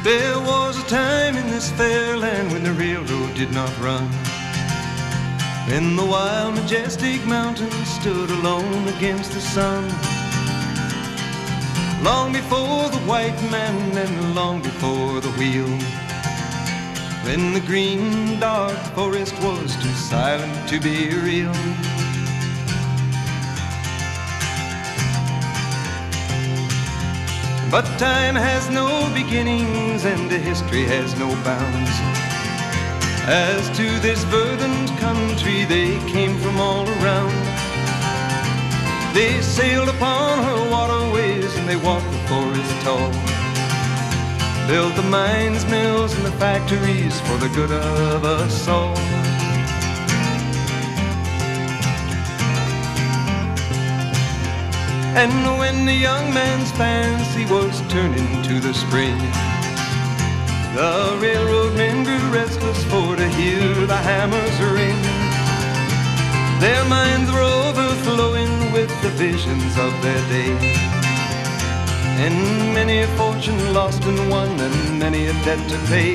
There was a time in this fair land when the railroad did not run, when the wild, majestic mountains stood alone against the sun. Long before the white man and long before the wheel, when the green, dark forest was too silent to be real. But time has no beginnings and history has no bounds. As to this verdant country they came from all around. They sailed upon her waterways and they walked the forest tall, built the mines, mills, and the factories for the good of us all. And when the young man's fancy was turning to the spring, the railroad men grew restless for to hear the hammers ring. Their minds were overflowing with the visions of their day, and many a fortune lost and won, and many a debt to pay.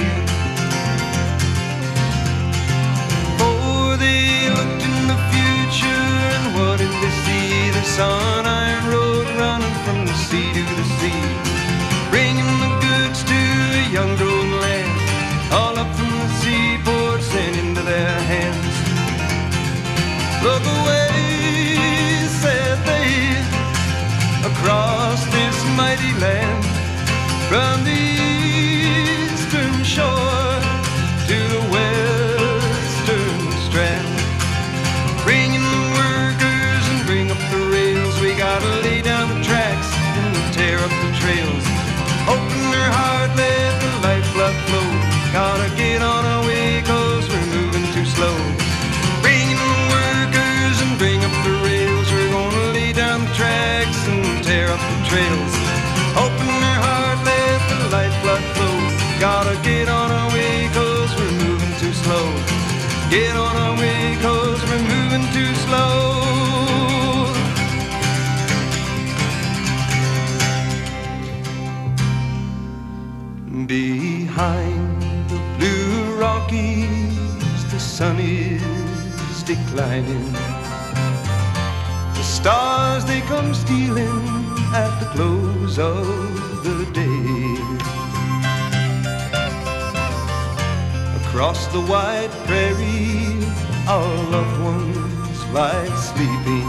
For they looked in the future, and what did they see? The sun iron road running from the sea to the sea, bringing the goods to a young growing land, all up from the seaports and into their hands. Look away, said they, across this mighty land, from the eastern shore to the western strand. Bringing the workers and bring up the rails, we gotta lay down the tracks and tear up the trails. Open their heart, let the lifeblood flow. Gotta get on our way, 'cause we're moving too slow. Bringing the workers and bring up the rails, we're gonna lay down the tracks and tear up the trails. Open their heart, let the lifeblood flow. Gotta get on our way, 'cause we're moving too slow. Get on our way, 'cause we're moving too slow. Behind the blue Rockies, the sun is declining. The stars, they come stealing at the close of the day. Across the wide prairie, our loved ones lie sleeping.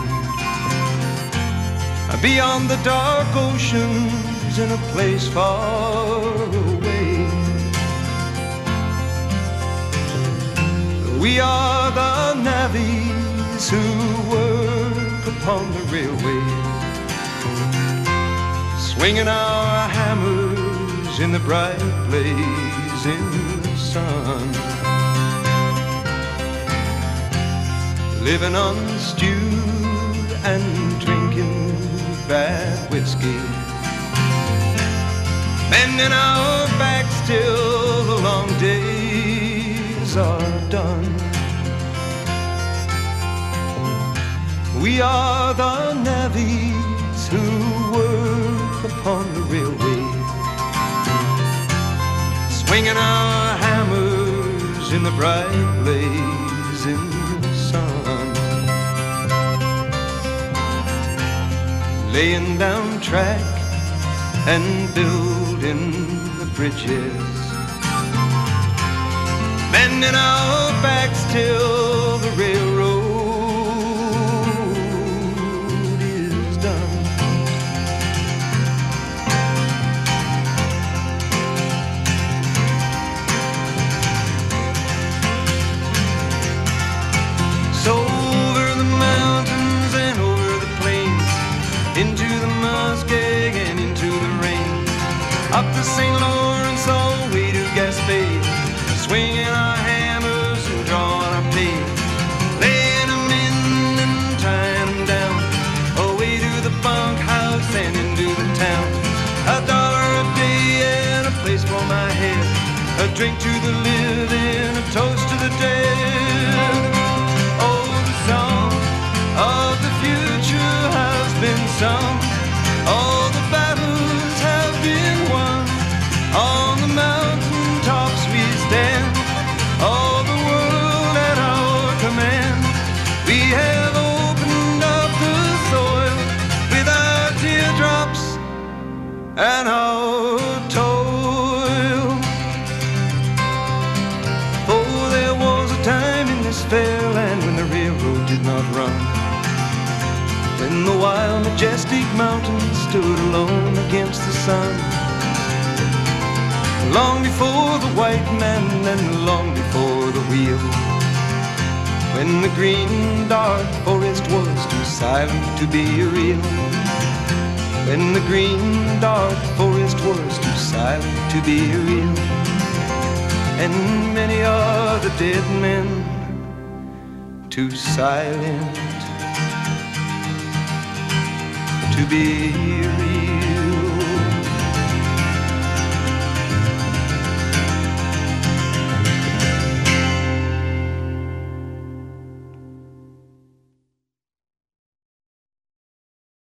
Beyond the dark oceans, in a place far away, we are the navvies who work upon the railway, swinging our hammers in the bright blazing sun, living on stew and drinking bad whiskey, bending our backs till the long days are done. We are the navvies who work upon the railway, swinging our hammers in the bright blazing sun, laying down track and building the bridges, bending our backs till the railroad is done. So over the mountains and over the plains, into the muskeg and into the rain, up the St. Lawrence all the way to Gaspé, swinging our hammers and drawing our pay. run. When the wild, majestic mountains stood alone against the sun. Long before the white man and long before the wheel. When the green, dark forest was too silent to be real. When the green, dark forest was too silent to be real. And many are the dead men, too silent to be real.